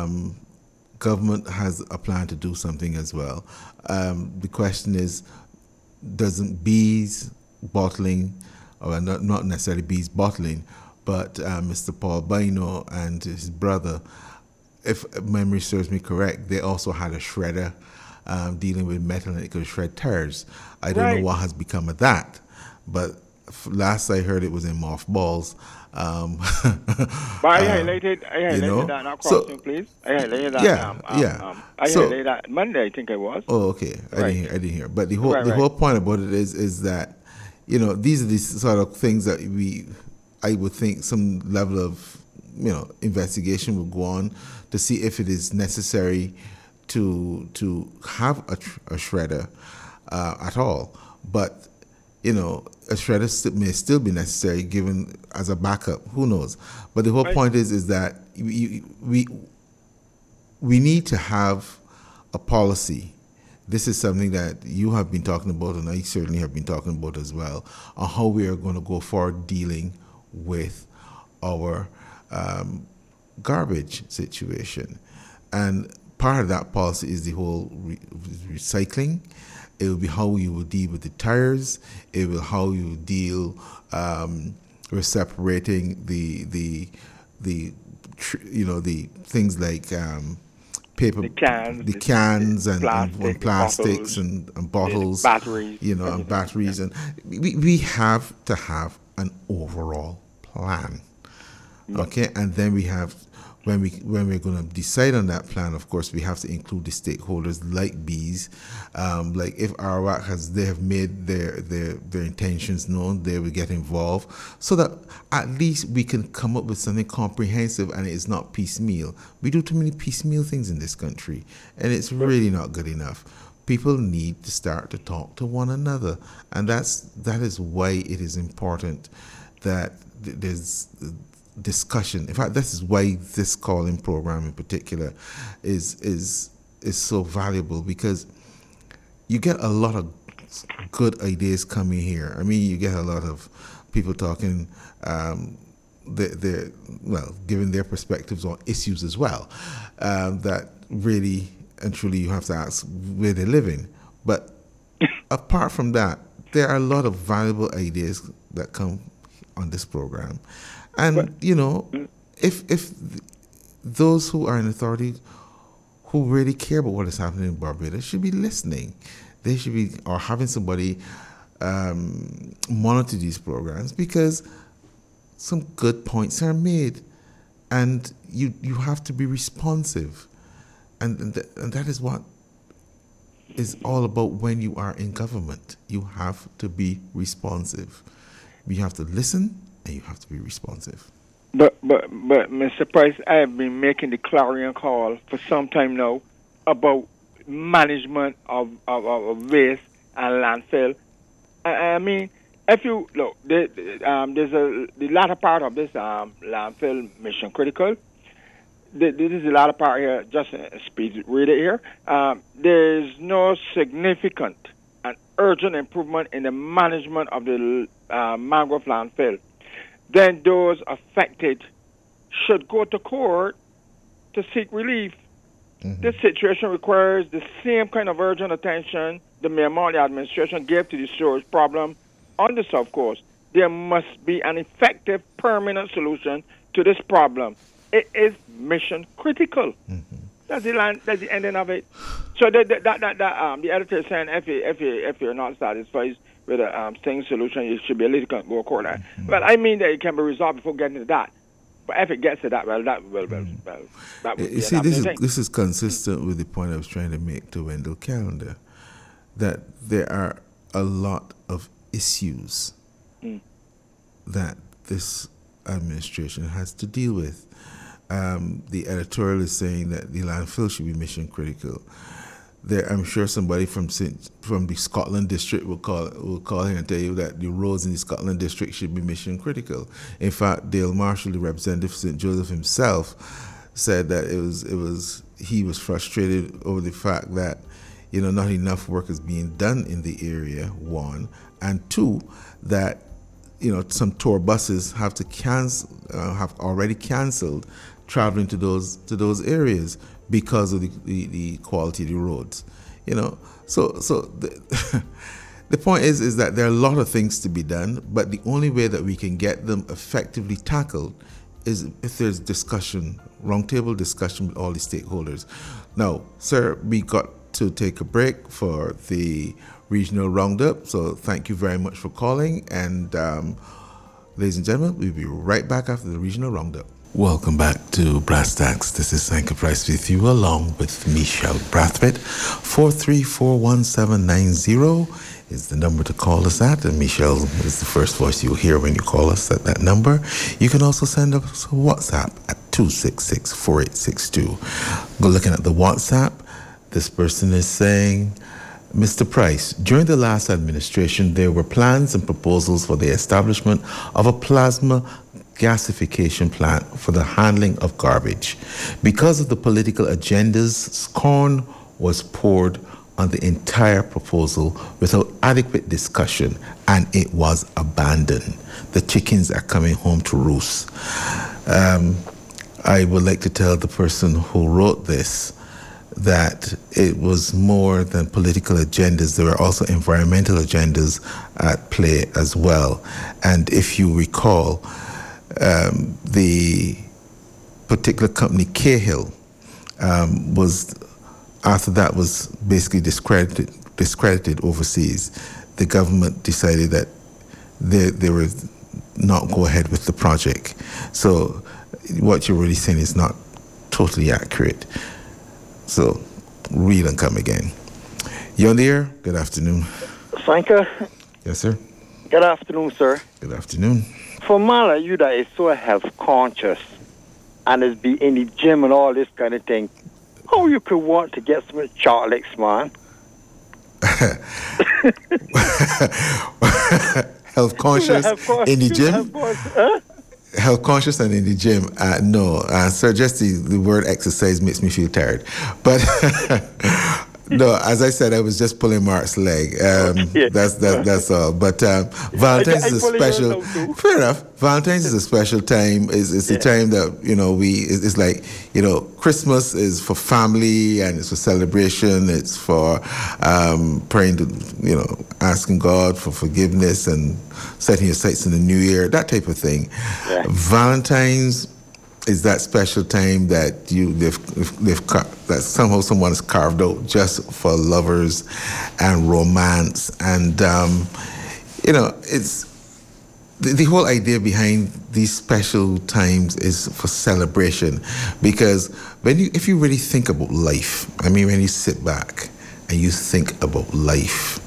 government has a plan to do something as well. The question is, doesn't bees bottling, or not necessarily bees bottling, but Mr. Paul Bino and his brother, if memory serves me correct, they also had a shredder dealing with metal, and it could shred tires. I don't know what has become of that, but last I heard it was in mothballs. But I highlighted that. Now, crossing, please. I highlighted that. I highlighted that Monday, I think it was. Oh, okay. I didn't hear. But the whole point about it is that, these are the sort of things that I would think some level of, investigation would go on to see if it is necessary to have a shredder at all. But a shredder may still be necessary given as a backup. Who knows? But the whole point is that we need to have a policy. This is something that you have been talking about, and I certainly have been talking about as well, on how we are going to go forward dealing with our garbage situation. And part of that policy is the whole recycling. It will be how you will deal with the tires. It will how you will deal with separating the things like paper, the cans and plastics and bottles, batteries, and batteries, and we have to have an overall plan. Okay, and then we have. When we're going to decide on that plan, of course, we have to include the stakeholders like bees. Like if Arawak they have made their intentions known, they will get involved, so that at least we can come up with something comprehensive and it is not piecemeal. We do too many piecemeal things in this country, and it's really not good enough. People need to start to talk to one another, and that is why it is important that there's discussion. In fact, this is why this calling program in particular is so valuable, because you get a lot of good ideas coming here. I mean, you get a lot of people talking, giving their perspectives on issues as well, that really and truly you have to ask where they're living. But apart from that, there are a lot of valuable ideas that come on this program. And, if those who are in authority who really care about what is happening in Barbados should be listening. They should be, or having somebody monitor these programs, because some good points are made. And you have to be responsive. And that is what is all about when you are in government. You have to be responsive. You have to listen, and you have to be responsive. But Mr. Price, I have been making the clarion call for some time now about management of waste and landfill. I mean, if you look, there's the latter part of this landfill mission critical. This is the latter part here. Just speed read it here. There's no significant and urgent improvement in the management of the mangrove landfill. Then those affected should go to court to seek relief. Mm-hmm. This situation requires the same kind of urgent attention the Miamoni administration gave to the storage problem on the South Coast. There must be an effective, permanent solution to this problem. It is mission critical. Mm-hmm. That's the ending of it. So the editor is saying if you're not satisfied with a staying solution, you should be able to go court. Mm-hmm. Well, I mean that it can be resolved before getting to that. But if it gets to that, that would you see, this is consistent with the point I was trying to make to Wendell Callender, that there are a lot of issues that this administration has to deal with. The editorial is saying that the landfill should be mission critical. I'm sure somebody from the Scotland district will call here and tell you that the roads in the Scotland district should be mission critical. In fact, Dale Marshall, the representative for St. Joseph himself, said that he was frustrated over the fact that not enough work is being done in the area, one, and two, that some tour buses have already canceled traveling to those areas because of the quality of the roads. So the, the point is that there are a lot of things to be done, but the only way that we can get them effectively tackled is if there's discussion, roundtable discussion with all the stakeholders. Now, sir, we got to take a break for the regional roundup, so thank you very much for calling, and ladies and gentlemen, we'll be right back after the regional roundup. Welcome back to Brass Tacks. This is Sanka Price with you, along with Michelle Brathwaite. 4341790 is the number to call us at, and Michelle is the first voice you'll hear when you call us at that number. You can also send us a WhatsApp at 266-4862. Go looking at the WhatsApp. This person is saying, Mr. Price, during the last administration, there were plans and proposals for the establishment of a plasma gasification plant for the handling of garbage. Because of the political agendas, scorn was poured on the entire proposal without adequate discussion, and it was abandoned. The chickens are coming home to roost. I would like to tell the person who wrote this that it was more than political agendas. There were also environmental agendas at play as well. And if you recall, the particular company, Cahill, was, after that was basically discredited overseas, the government decided that they were not go ahead with the project. So what you're really saying is not totally accurate. So read and come again. You're on the air. Good afternoon. Sanka? Yes, sir. Good afternoon, sir. Good afternoon. For man like you that is so health conscious and is be in the gym and all this kind of thing, how you could want to get some chocolates, man? Health conscious in the gym? Health conscious and in the gym? No. Sir, just the word exercise makes me feel tired. But no, as I said, I was just pulling Mark's leg. That's all. But Valentine's is a special. Fair enough. Valentine's is a special time. It's a time that it's like Christmas is for family and it's for celebration. It's for praying to asking God for forgiveness and setting your sights in the new year. That type of thing. Yeah. Valentine's is that special time that that somehow someone has carved out just for lovers and romance, and it's the whole idea behind these special times is for celebration, because if you really think about life, I mean, when you sit back and you think about life,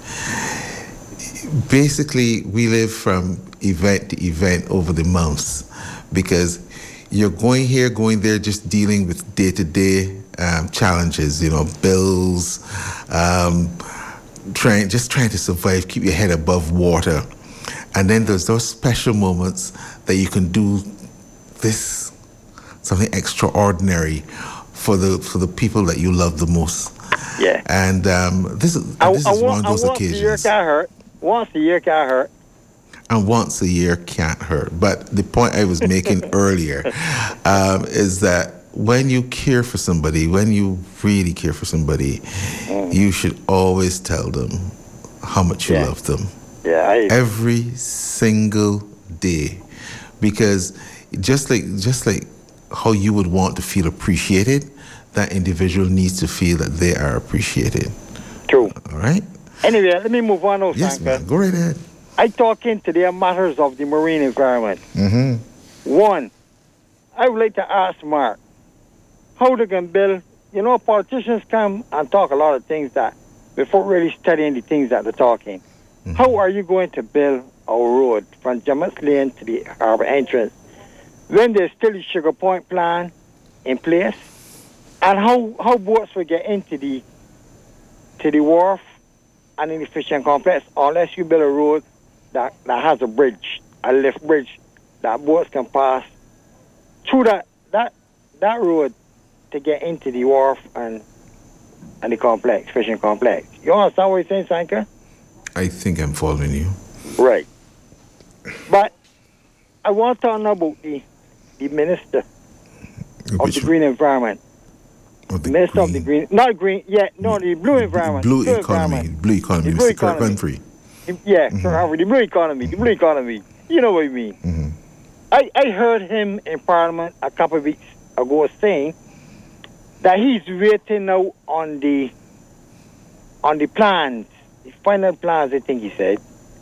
basically we live from event to event over the months, because you're going here, going there, just dealing with day-to-day challenges, bills, trying to survive, keep your head above water. And then there's those special moments that you can do something extraordinary for the people that you love the most. Yeah. And this is one of those occasions. Once a year can't hurt. And once a year can't hurt. But the point I was making earlier is that when you care for somebody, when you really care for somebody, you should always tell them how much you love them. Yeah. Every single day. Because just like how you would want to feel appreciated, that individual needs to feel that they are appreciated. True. All right? Anyway, let me move on. Yes, man. Go right ahead. I talking today matters of the marine environment. Mm-hmm. One, I would like to ask Mark, how they can build, politicians come and talk a lot of things that, before really studying the things that they're talking. Mm-hmm. How are you going to build a road from Jamas Lane to the harbor entrance when there's still the Sugar Point plan in place? And how boats will get into the wharf and in the fishing complex unless you build a road that has a bridge, a lift bridge, that boats can pass through that road to get into the wharf and the complex, fishing complex. You understand what you're saying, Sanka? I think I'm following you. Right. But I want to know about the minister. of the green environment. Minister of the green, not green, the blue environment. Blue economy, Mr. Kirk Humphrey. Yeah, Kirk Humphrey, the blue economy. You know what I mean. Mm-hmm. I heard him in Parliament a couple of weeks ago saying that he's waiting now on the plans, the final plans, I think he said.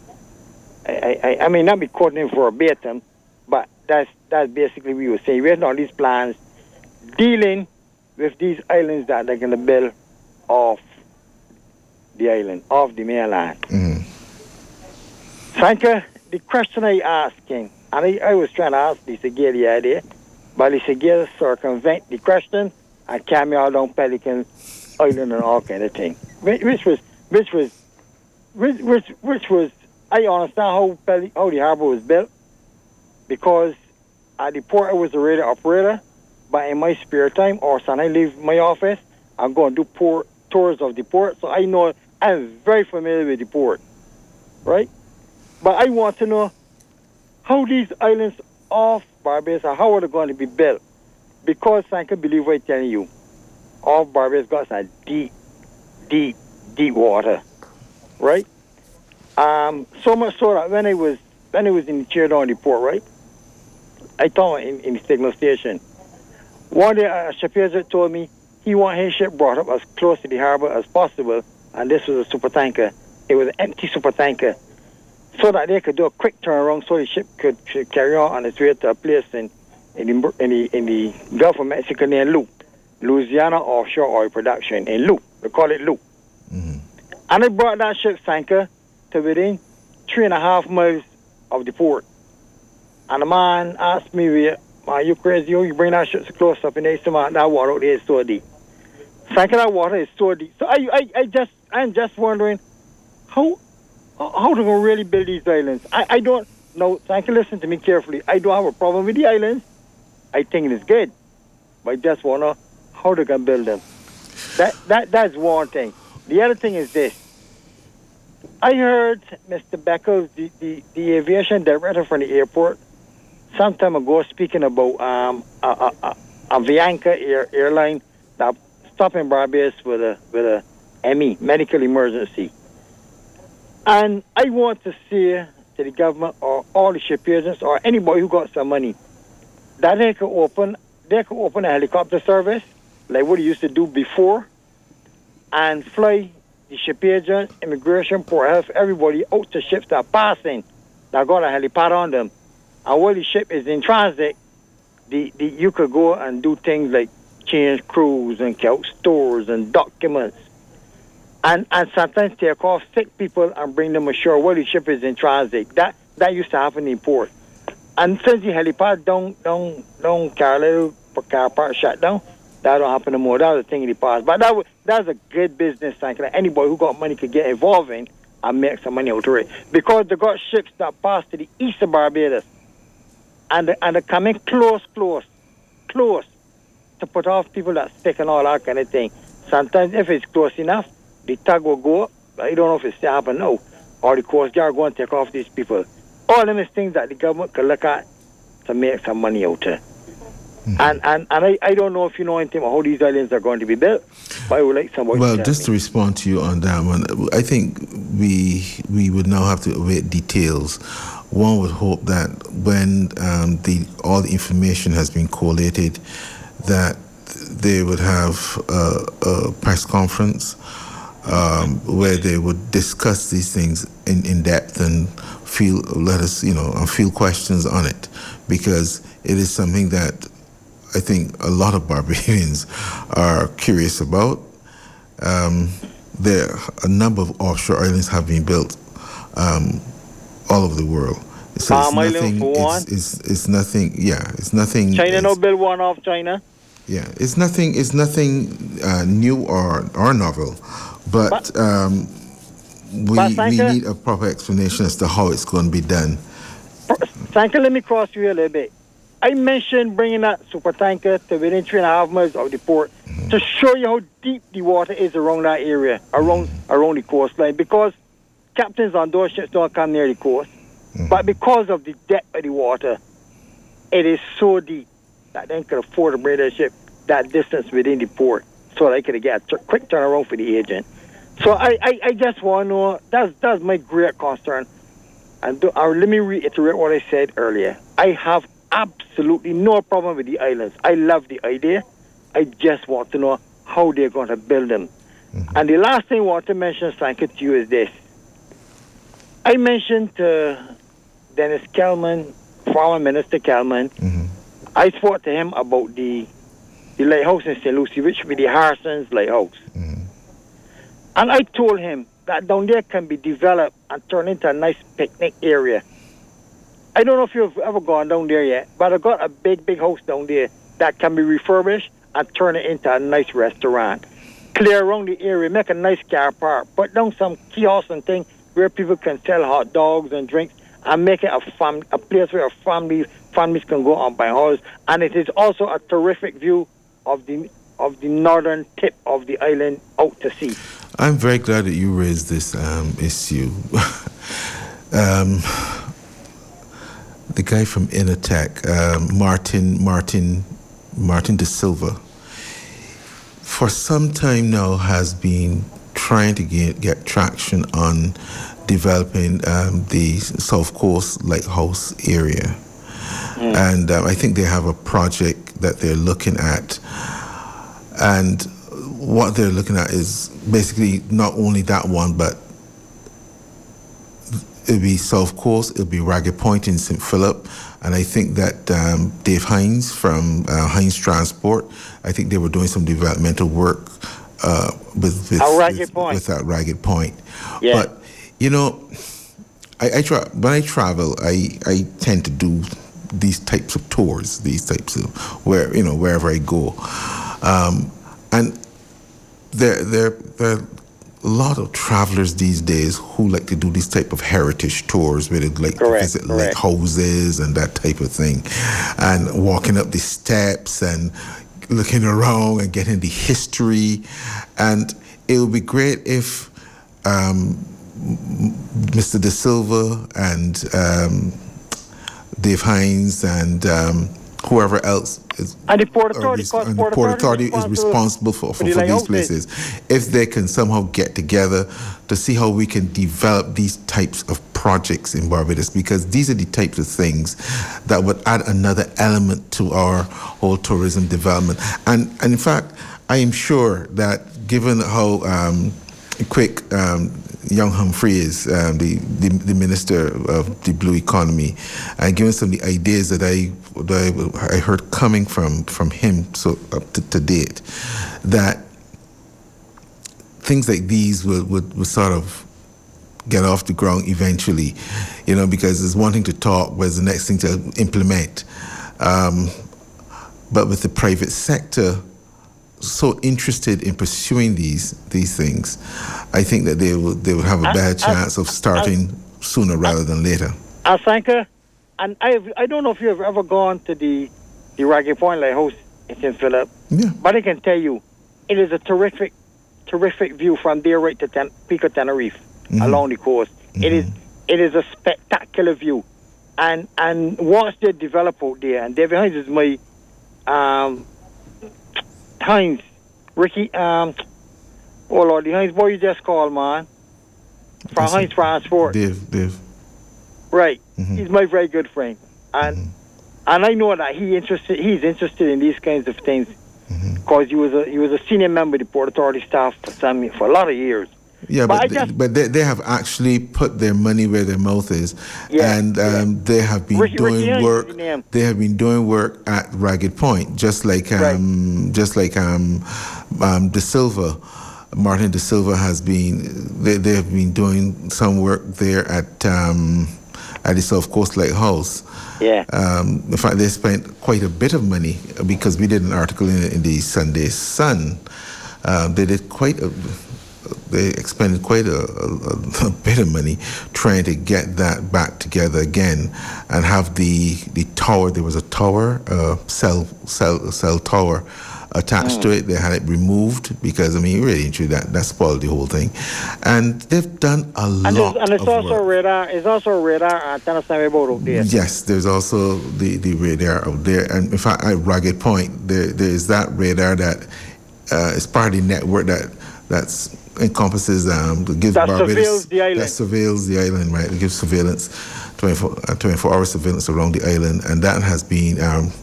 I may not be quoting him verbatim, but that's basically what he was saying. Waiting on these plans, dealing with these islands that they're going to build off the island, off the mainland. Mm-hmm. Sanka, the question I asked him, and I was trying to ask Lisa Gale the idea, but Lisa Gale circumvent the question and carry all down Pelican Island and all kind of thing. Which was I understand how the harbour was built, because at the port I was a radar operator, but in my spare time or when I leave my office, I'm going to do tours of the port, so I know I'm very familiar with the port, right? But I want to know how these islands off Barbados are, how are they going to be built? Because I can believe what I'm telling you, off Barbados got some deep water, right? So much so that when I was in the chair down the port, right, I thought in the signal station, one day a ship agent told me he want his ship brought up as close to the harbour as possible, and this was a super tanker. It was an empty super tanker, so that they could do a quick turnaround, so the ship could carry on its way to a place in the Gulf of Mexico near Loop, Louisiana Offshore Oil Production in Loop. We call it Loop. Mm-hmm. And I brought that ship tanker to within 3.5 miles of the port. And the man asked me, "Are you crazy? You bring that ship so close up, and they say, man, that water out there is so deep." Sanka, that water is so deep. So I'm just wondering how they're going to really build these islands. I don't know. Sanka, listen to me carefully. I don't have a problem with the islands. I think it's good. But I just want to know how they're going to build them. That's one thing. The other thing is this. I heard Mr. Beckles, the aviation director from the airport, some time ago speaking about a Avianca airline that stopped in Barbados with a ME, medical emergency. And I want to say to the government or all the ship agents or anybody who got some money that they could open a helicopter service like what they used to do before and fly the ship agents, immigration, port health, everybody out to ships that are passing that got a helipad on them. And while the ship is in transit, you could go and do things like change crews and count stores and documents. And sometimes take off sick people and bring them ashore while the ship is in transit. That used to happen in port. And since the helipad down Carlisle car park shut down, that don't happen no more. That was a thing in the past. But that was a good business thing. Anybody who got money could get involved in and make some money out of it. Because they got ships that pass to the east of Barbados. And they're coming close to put off people that sick and all that kind of thing. Sometimes if it's close enough, the tug will go up. I don't know if it's still happening now. Or the Coast Guard go and take off these people. All them is things that the government could look at to make some money out of. Mm-hmm. And I don't know if you know anything about how these islands are going to be built, but I would like somebody to tell just me. To respond to you on that one, I think we would now have to await details. One would hope that when all the information has been collated, that they would have a press conference where they would discuss these things in depth and feel questions on it, because it is something that I think a lot of Barbadians are curious about. There a number of offshore islands have been built all over the world. So it's nothing. It's nothing. Yeah, it's nothing. China no build one off China. Yeah, it's nothing. It's nothing new or novel, but we need a proper explanation as to how it's going to be done. Sanka, let me cross you a little bit. I mentioned bringing that super tanker to within 3.5 miles of the port to show you how deep the water is around that area, around the coastline, because captains on those ships don't come near the coast. But because of the depth of the water, it is so deep that then could afford to bring their ship that distance within the port so they could get a quick turnaround for the agent. So I just want to know, that's my great concern. And let me reiterate what I said earlier. I have absolutely no problem with the islands. I love the idea. I just want to know how they're going to build them. Mm-hmm. And the last thing I want to mention, thank you to you, is this. I mentioned to Dennis Kelman, former Minister Kelman, I spoke to him about the lighthouse in St. Lucie, which would be the Harrison's Lighthouse. And I told him that down there can be developed and turned into a nice picnic area. I don't know if you've ever gone down there yet, but I've got a big house down there that can be refurbished and turn it into a nice restaurant. Clear around the area, make a nice car park, put down some kiosks and things where people can sell hot dogs and drinks, and make it a place where families can go and buy houses. And it is also a terrific view of the northern tip of the island out to sea. I'm very glad that you raised this issue. The guy from Innertech, Martin De Silva, for some time now has been trying to get traction on developing the South Coast Lighthouse area. And I think they have a project that they're looking at. And what they're looking at is basically not only that one, but it'll be South Coast, it'll be Ragged Point in St. Philip, and I think that Dave Hines from Hines Transport, I think they were doing some developmental work with that Ragged Point. Yeah. But you know, when I travel, I tend to do these types of tours, these types of wherever I go, and there are a lot of travelers these days who like to do these type of heritage tours where they like to visit like houses and that type of thing, and walking up the steps and looking around and getting the history. And it would be great if Mr. De Silva and Dave Hines and whoever else is, and the Port Authority is responsible for these places. If they can somehow get together to see how we can develop these types of projects in Barbados, because these are the types of things that would add another element to our whole tourism development. And in fact, I am sure that given how quick young Humphrey is, the Minister of the Blue Economy, and given some of the ideas that I heard coming from him so up to date, that things like these would sort of get off the ground eventually, because it's one thing to talk, but it's the next thing to implement. But with the private sector so interested in pursuing these things, I think that they would have a better chance of starting sooner rather than later. Asanka, and I don't know if you've ever gone to the Ragged Point Lighthouse in St. Philip, but I can tell you, it is a terrific view from there right to Peak of Tenerife along the coast. It is a spectacular view, and once they develop out there, and David Hines is my Hines, Ricky, the Hines boy you just called, man, from Hines Transport. Dave. Right. He's my very good friend, and I know that he's interested in these kinds of things, because he was a senior member of the Port Authority staff for a lot of years. Yeah, but they have actually put their money where their mouth is, and they have been doing work. They have been doing work at Ragged Point, just like De Silva, Martin De Silva has been. They have been doing some work there at the South Coast Lighthouse. Yeah. In fact, they spent quite a bit of money, because we did an article in the Sunday Sun. They expended quite a bit of money trying to get that back together again, and have the tower. There was a tower, cell tower, attached to it. They had it removed because, I mean, really and truly, that spoiled the whole thing. And they've done a lot and it's of also work. radar. It's also radar antenna boat out there. Yes, there's also the radar out there. And in fact, at Ragged Point, there is that radar that is part of the network that's encompasses gives Barbados that surveils the island, right? It gives surveillance, 24-hour surveillance around the island, and that has been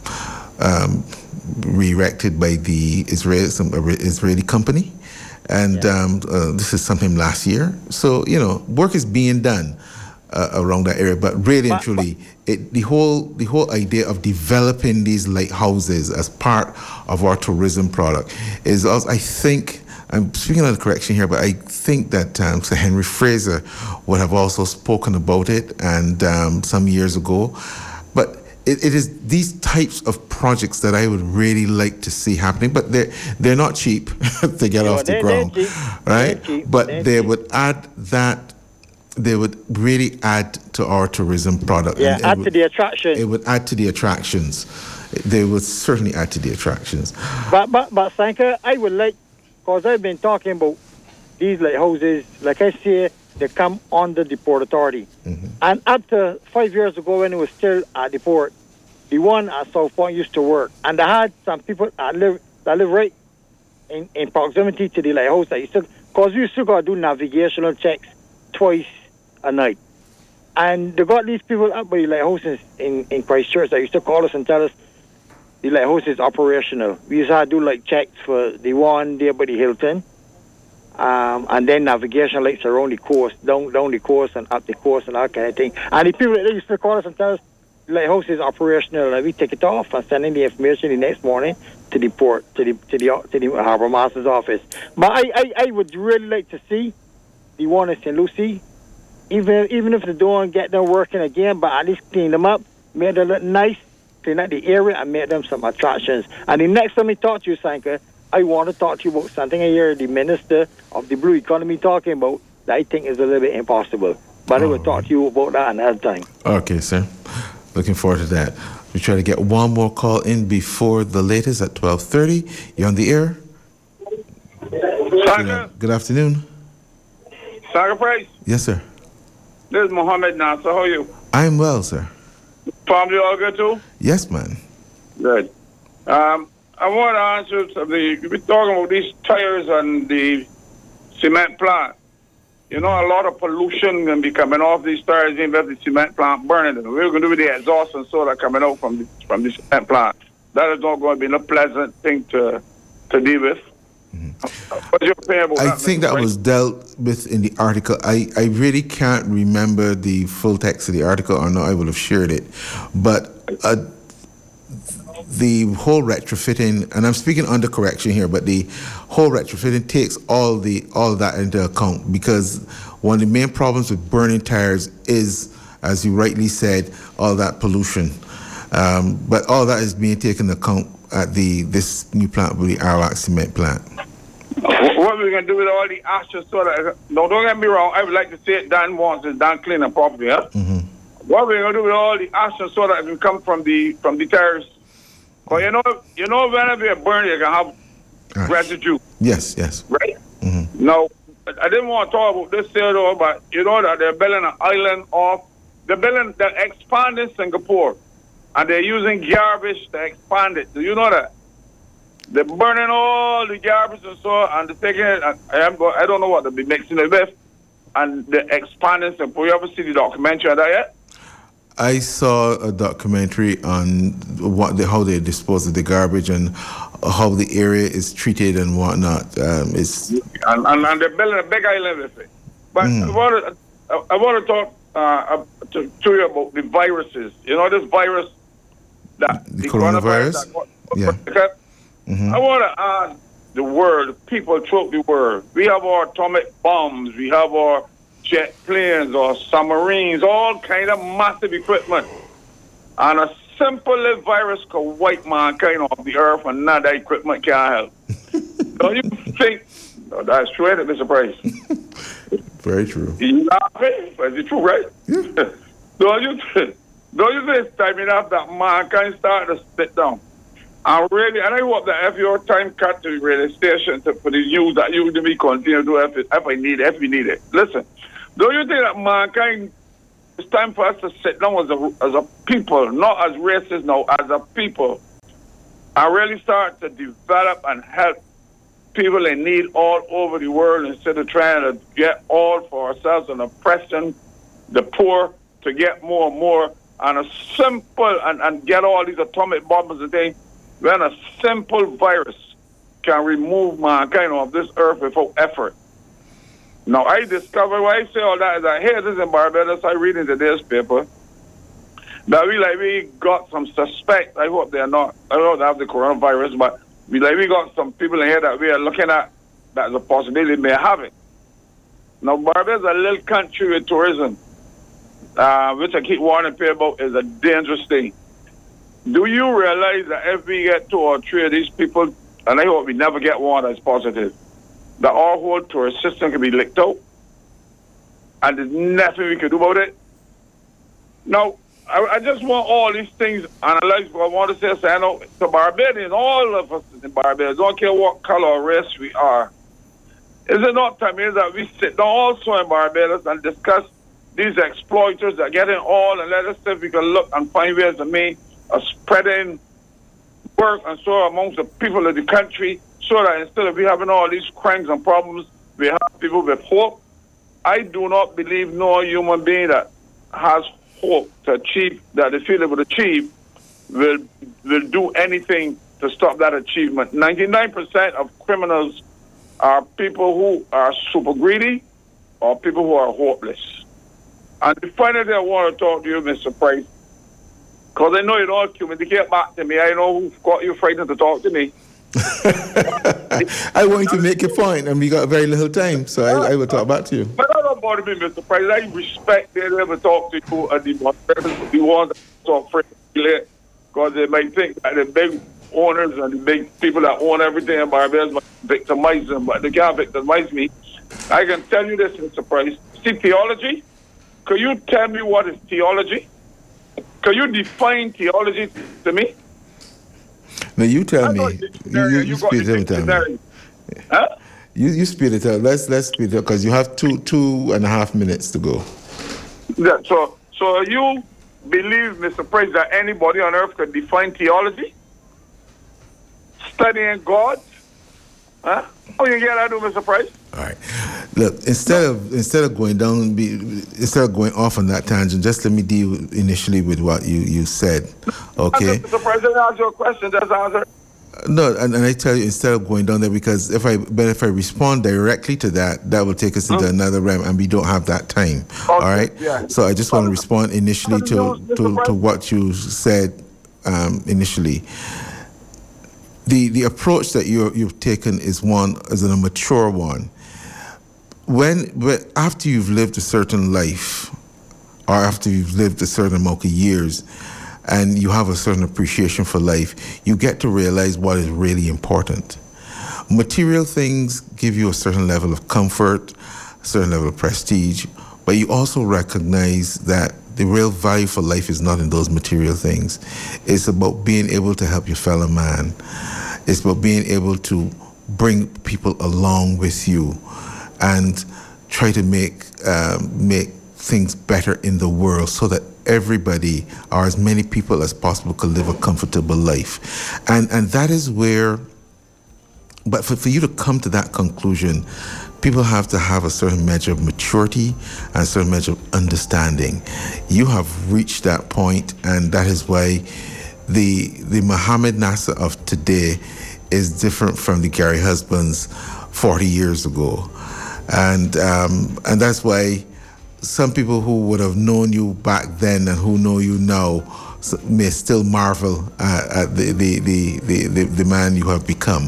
re-erected by the Israeli company, and this is sometime last year. So work is being done around that area, but really and truly, the whole idea of developing these lighthouses as part of our tourism product is also, I think. I'm speaking out of correction here, but I think that Sir Henry Fraser would have also spoken about it and some years ago. But it is these types of projects that I would really like to see happening, but they're not cheap to get off the ground, right? But they would add that. They would really add to our tourism product. Yeah, to the attraction. It would add to the attractions. They would certainly add to the attractions. But Sanka, I would like. Because I've been talking about these lighthouses, like I say, they come under the Port Authority. Mm-hmm. And up to 5 years ago, when it was still at the port, the one at South Point used to work. And they had some people that live right in proximity to the lighthouse. Because you still got to do navigational checks twice a night. And they got these people up by the lighthouses in Christchurch that used to call us and tell us, the lighthouse is operational. We used to do checks for the one there by the Hilton, and then navigation lights around the coast, down the coast and up the coast and that kind of thing. And the people they used to call us and tell us the lighthouse is operational, and we take it off and send in the information the next morning to the port, to the harbour master's office. But I would really like to see the one in St. Lucie, even if they don't get them working again, but at least clean them up, make them look nice. Clean up the area and make them some attractions. And the next time I talk to you, Sanka, I want to talk to you about something I hear the Minister of the Blue Economy talking about that I think is a little bit impossible. But I will talk to you about that another time. Okay, sir. Looking forward to that. We try to get one more call in before the latest at 12:30. You're on the air. Sanka. Good afternoon. Sanka Price. Yes, sir. This is Mohammed Nasser. How are you? I'm well, sir. Family all good too? Yes, man. Good. I want to answer something. We're talking about these tires and the cement plant. A lot of pollution going to be coming off these tires even if the cement plant burning them. We're going to do with the exhaust and soda coming out from the cement plant. That is not going to be a pleasant thing to deal with. What's your opinion about that? I think that was dealt with in the article. I really can't remember the full text of the article, or no, I would have shared it. But the whole retrofitting, and I'm speaking under correction here, but the whole retrofitting takes all that into account, because one of the main problems with burning tires is, as you rightly said, all that pollution. But all that is being taken into account at this new plant, with the Arlac cement plant. What are we going to do with all the ash and soda? No, don't get me wrong. I would like to see it done once it's done clean and properly. Huh? Mm-hmm. What are we going to do with all the ash and soda that can come from the tires? Because whenever you burn, you can have residue. Yes. Right? Mm-hmm. Now, I didn't want to talk about this here, though, but that they're building an island they're expanding Singapore, and they're using garbage to expand it. Do you know that? They're burning all the garbage and so, and they're taking it. I don't know what they'll be mixing it with, and they're expanding Singapore. You ever see the documentary on that yet? I saw a documentary on how they dispose of the garbage and how the area is treated and whatnot. And they're building a big island with it. But I want to talk to you about the viruses. This virus, the coronavirus. I want to ask the world, people throughout the world. We have our atomic bombs, we have our jet planes or submarines, all kind of massive equipment. And a simple little virus could wipe mankind off the earth, and none of that equipment can help. Don't you think? No, that's true, ain't it, Mr. Price? Very true. You laughing? But it's true, right? Yeah. Don't you think it's time enough that mankind started to sit down And I hope that if your time cut to the radio station for the news that you will continue to do if we need it. Listen, don't you think that mankind, it's time for us to sit down as a people, not as races now, as a people, and really start to develop and help people in need all over the world instead of trying to get all for ourselves and oppressing the poor to get more and more, and a simple and get all these atomic bombs and things, when a simple virus can remove mankind off this earth without effort. Now, I discovered why I say all that is that here it is in Barbados, I read in today's paper, that we got some suspect, I hope they're not, I don't have the coronavirus, but we got some people in here that we are looking at that the possibility may have it. Now, Barbados is a little country with tourism, which I keep warning people about is a dangerous thing. Do you realize that if we get 2 or 3 of these people, and I hope we never get one that's positive, that our whole tourist system can be licked out, and there's nothing we can do about it? Now, I just want all these things analyzed, but I want to say, I know to Barbadians, all of us in Barbados, don't care what color or race we are, is it not time that we sit down also in Barbados and discuss these exploiters that get in all, and let us see if we can look and find ways to make a spreading work and so amongst the people of the country, so that instead of we having all these crimes and problems, we have people with hope. I do not believe no human being that has hope to achieve, that they feel they would achieve, will do anything to stop that achievement. 99% of criminals are people who are super greedy or people who are hopeless. And the final thing I want to talk to you, Mr. Price, because I know you don't communicate back to me. I know who got you frightened to talk to me. I want you to make a point, and we got very little time, so I will talk back to you. But that don't bother me, Mr. Price. I respect they never talk to you and the ones that talk freely, because they might think that the big owners and the big people that own everything in Barbados might victimize them, but they can't victimize me. I can tell you this, Mr. Price. See, theology? Could you tell me what is theology? Can you define theology to me? No, you tell me. You speed it out. Huh? You speed it out. Let's speed it out because you have 2.5 minutes to go. Yeah, so you believe, Mr. Price, that anybody on earth could define theology? Studying God? Huh? How you get that, Mr. Price? All right. Look, instead of going off on that tangent, just let me deal initially with what you said. Okay. Mr. President, ask your question. Just answer. No, and I tell you, instead of going down there, because if I respond directly to that will take us into another realm, and we don't have that time. Okay, all right. Yeah. So I just want to respond initially to what you said initially. The approach that you've taken is a mature one. When after you've lived a certain life, or after you've lived a certain amount of years, and you have a certain appreciation for life, you get to realize what is really important. Material things give you a certain level of comfort, a certain level of prestige, but you also recognize that the real value for life is not in those material things. It's about being able to help your fellow man. It's about being able to bring people along with you and try to make things better in the world so that everybody, or as many people as possible, can live a comfortable life. And that is where, but for you to come to that conclusion, people have to have a certain measure of maturity and a certain measure of understanding. You have reached that point, and that is why the Mohammed Nasser of today is different from the Gary Husbands 40 years ago. And that's why some people who would have known you back then and who know you now may still marvel at the man you have become.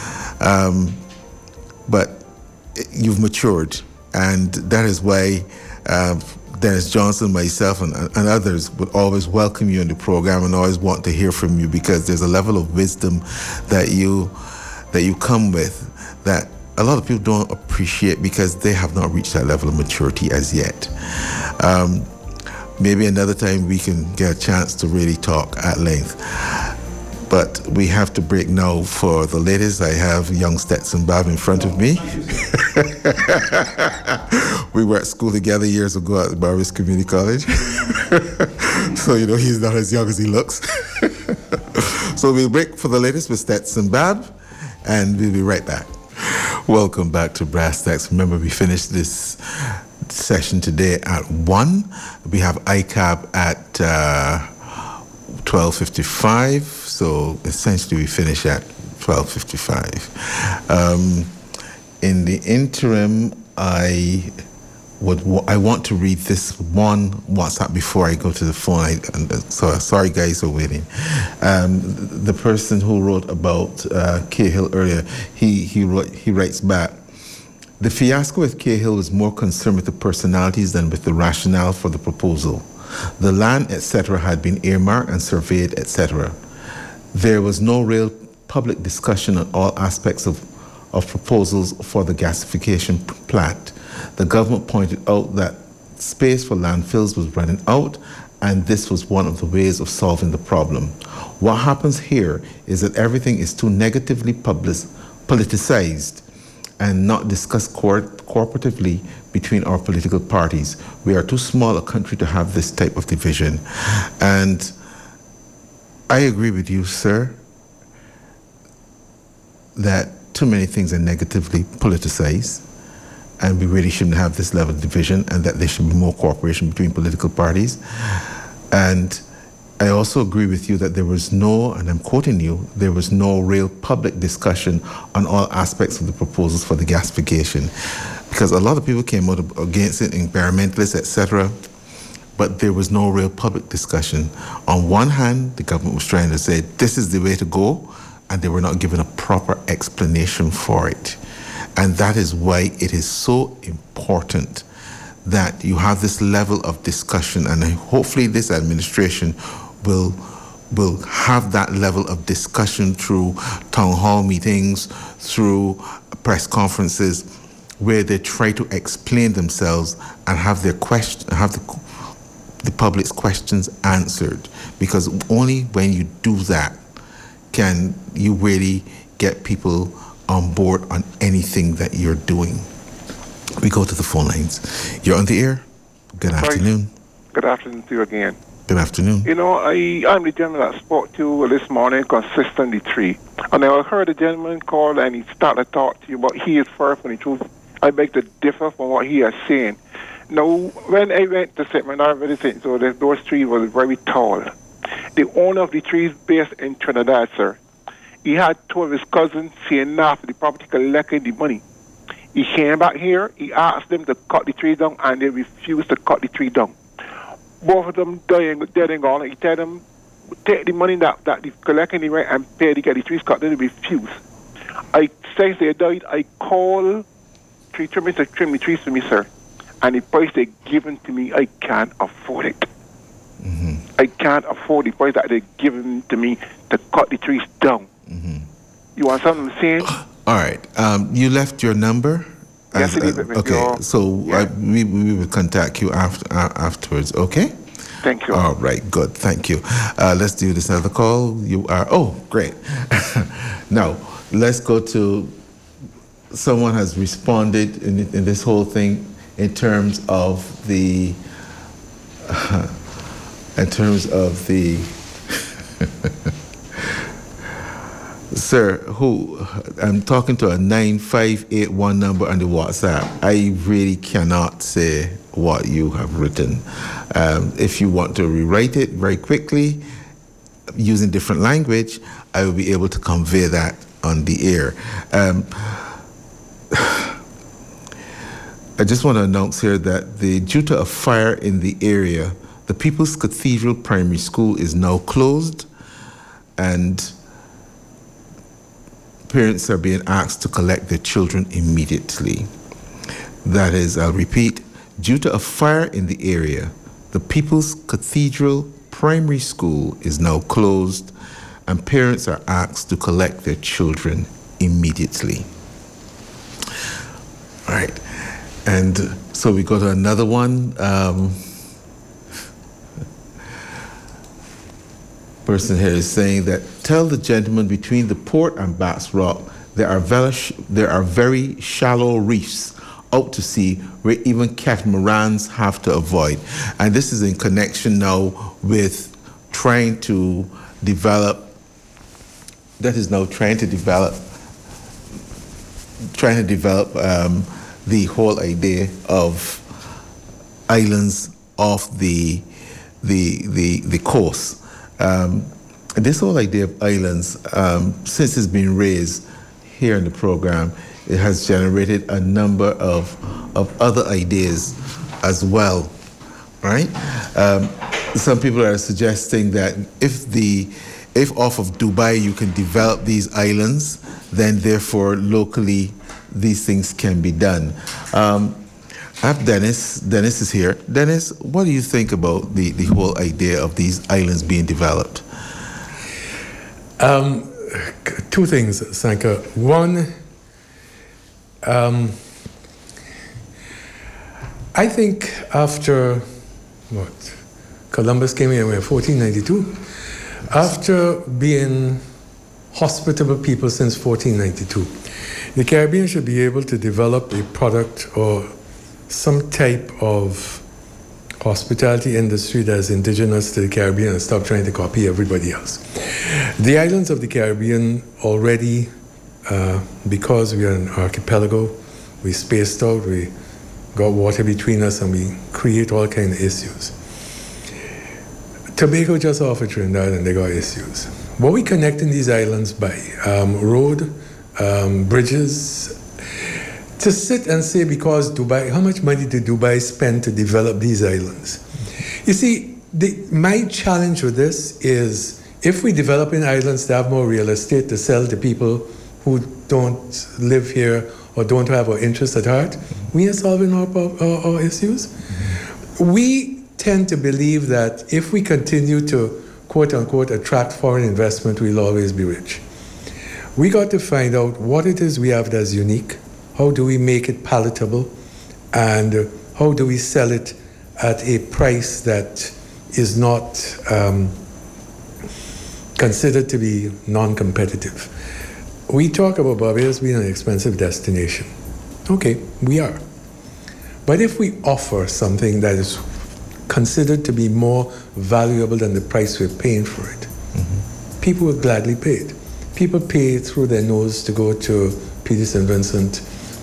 But you've matured, and that is why Dennis Johnson, myself, and others would always welcome you in the program and always want to hear from you, because there's a level of wisdom that you come with that a lot of people don't appreciate because they have not reached that level of maturity as yet. Maybe another time we can get a chance to really talk at length. But we have to break now for the ladies. I have young Stetson Bab in front of me. We were at school together years ago at Barris Community College. So, he's not as young as he looks. So we'll break for the ladies with Stetson Bab, and we'll be right back. Welcome back to Brass Tacks. Remember, we finished this session today at 1. We have ICAB at 12:55. So essentially, we finish at 12:55. In the interim, I want to read this one WhatsApp before I go to the phone. So sorry, guys, for waiting. The person who wrote about Cahill earlier, he writes back. The fiasco with Cahill was more concerned with the personalities than with the rationale for the proposal. The land, etc., had been earmarked and surveyed, etc. There was no real public discussion on all aspects of proposals for the gasification plant. The government pointed out that space for landfills was running out, and this was one of the ways of solving the problem. What happens here is that everything is too negatively politicized and not discussed cooperatively between our political parties. We are too small a country to have this type of division. And I agree with you, sir, that too many things are negatively politicized, and we really shouldn't have this level of division, and that there should be more cooperation between political parties. And I also agree with you that there was no, and I'm quoting you, there was no real public discussion on all aspects of the proposals for the gasification, because a lot of people came out against it, environmentalists, etc., but there was no real public discussion. On one hand, the government was trying to say, this is the way to go, and they were not given a proper explanation for it. And that is why it is so important that you have this level of discussion, and hopefully this administration will have that level of discussion through town hall meetings, through press conferences, where they try to explain themselves and have the public's questions answered. Because only when you do that can you really get people on board on anything that you're doing. We go to the phone lines. You're on the air. Good afternoon. Good afternoon to you again. Good afternoon. I'm the gentleman that spoke to you this morning, Consistently 3. And I heard the gentleman call and he started to talk to you about he is far from the truth. I beg to differ from what he is saying. Now, when I went to St. Bernard Medicine, so those trees were very tall. The owner of the trees based in Trinidad, sir, he had two of his cousins saying after the property collected the money. He came back here, he asked them to cut the tree down, and they refused to cut the tree down. Both of them dead and gone. He told them, take the money that they collected anyway and pay to get the trees cut. They refused. Since they died, I called tree trimmers to trim the trees for me, sir. And the price they're giving to me, I can't afford it. Mm-hmm. I can't afford the price that they're giving to me to cut the trees down. Mm-hmm. You want something I'm saying? All right. You left your number? Yes, it is. Okay, so yeah. We will contact you afterwards, okay? Thank you. All right, good. Thank you. Let's do this other call. You are, great. Now, let's go to, someone has responded in this whole thing in terms of the, Sir, I'm talking to a 9581 number on the WhatsApp. I really cannot say what you have written. If you want to rewrite it very quickly, using different language, I will be able to convey that on the air. I just want to announce here that due to a fire in the area, the People's Cathedral Primary School is now closed, and parents are being asked to collect their children immediately. That is, I'll repeat, due to a fire in the area, the People's Cathedral Primary School is now closed, and parents are asked to collect their children immediately. All right. And so we go to another one. person here is saying that, tell the gentleman between the port and Bats Rock, there are very shallow reefs out to sea where even catamarans have to avoid. And this is in connection now with trying to develop the whole idea of islands off the coast. This whole idea of islands, since it's been raised here in the program, it has generated a number of other ideas as well, right? Some people are suggesting that if off of Dubai you can develop these islands, then therefore locally these things can be done. I have Dennis. Dennis is here. Dennis, what do you think about the whole idea of these islands being developed? Two things, Sanka. One, I think after Columbus came here in 1492, after being hospitable people since 1492, the Caribbean should be able to develop a product or some type of hospitality industry that is indigenous to the Caribbean and stop trying to copy everybody else. The islands of the Caribbean already, because we are an archipelago, we spaced out, we got water between us, and we create all kinds of issues. Tobago just off of Trinidad, and they got issues. What we connecting these islands by? Road, bridges. To sit and say, because Dubai, how much money did Dubai spend to develop these islands? You see, my challenge with this is, if we develop in islands to have more real estate to sell to people who don't live here or don't have our interests at heart, we are solving our issues. We tend to believe that if we continue to, quote unquote, attract foreign investment, we'll always be rich. We got to find out what it is we have that's unique. How do we make it palatable? And how do we sell it at a price that is not considered to be non-competitive? We talk about Barbados being an expensive destination. Okay, we are. But if we offer something that is considered to be more valuable than the price we're paying for it, people will gladly pay it. People pay through their nose to go to Peter St. Vincent.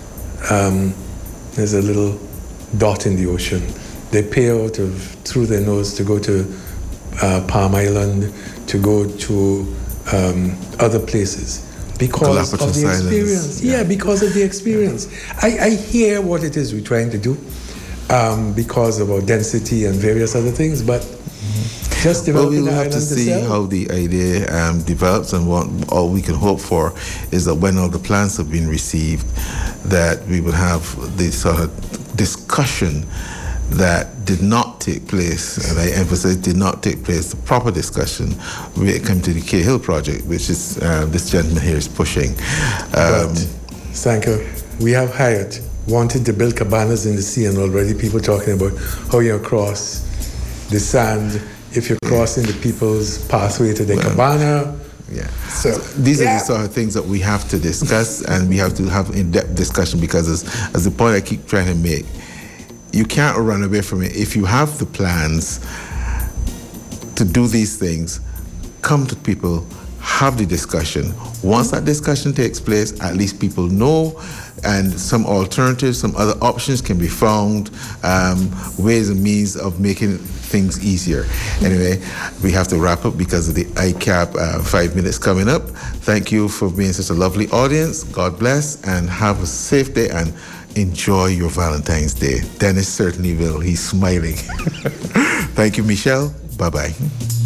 There's a little dot in the ocean. They pay out through their nose to go to Palm Island, to go to other places because of the experience. Yeah, because of the experience. I hear what it is we're trying to do because of our density and various other things, but just developing we'll have to see how the idea develops, and all we can hope for is that when all the plans have been received, that we will have this sort of discussion that did not take place, and I emphasize did not take place, the proper discussion when it came to the Cahill project, which is this gentleman here is pushing. Sanko, we have Hyatt wanted to build cabanas in the sea, and already people talking about how you cross the sand if you're crossing the people's pathway to the cabana. Yeah. So these are the sort of things that we have to discuss, and we have to have in-depth discussion, because as the point I keep trying to make, you can't run away from it. If you have the plans to do these things, come to people, have the discussion. Once that discussion takes place, at least people know, and some alternatives, some other options can be found, ways and means of making things easier. Anyway, we have to wrap up because of the ICAP 5 minutes coming up. Thank you for being such a lovely audience. God bless, and have a safe day, and enjoy your Valentine's Day. Dennis certainly will. He's smiling. Thank you, Michelle. Bye-bye.